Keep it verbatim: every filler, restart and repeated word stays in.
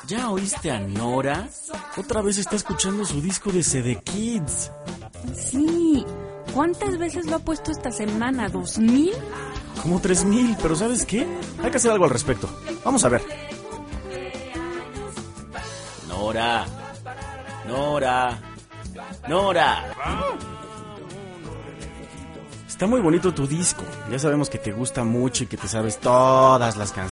¿Ya oíste a Nora? Otra vez está escuchando su disco de C D Kids. Sí. ¿Cuántas veces lo ha puesto esta semana? ¿Dos mil? Como tres mil, pero ¿sabes qué? Hay que hacer algo al respecto. Vamos a ver. Nora. Nora. Nora. Está muy bonito tu disco. Ya sabemos que te gusta mucho y que te sabes todas las canciones.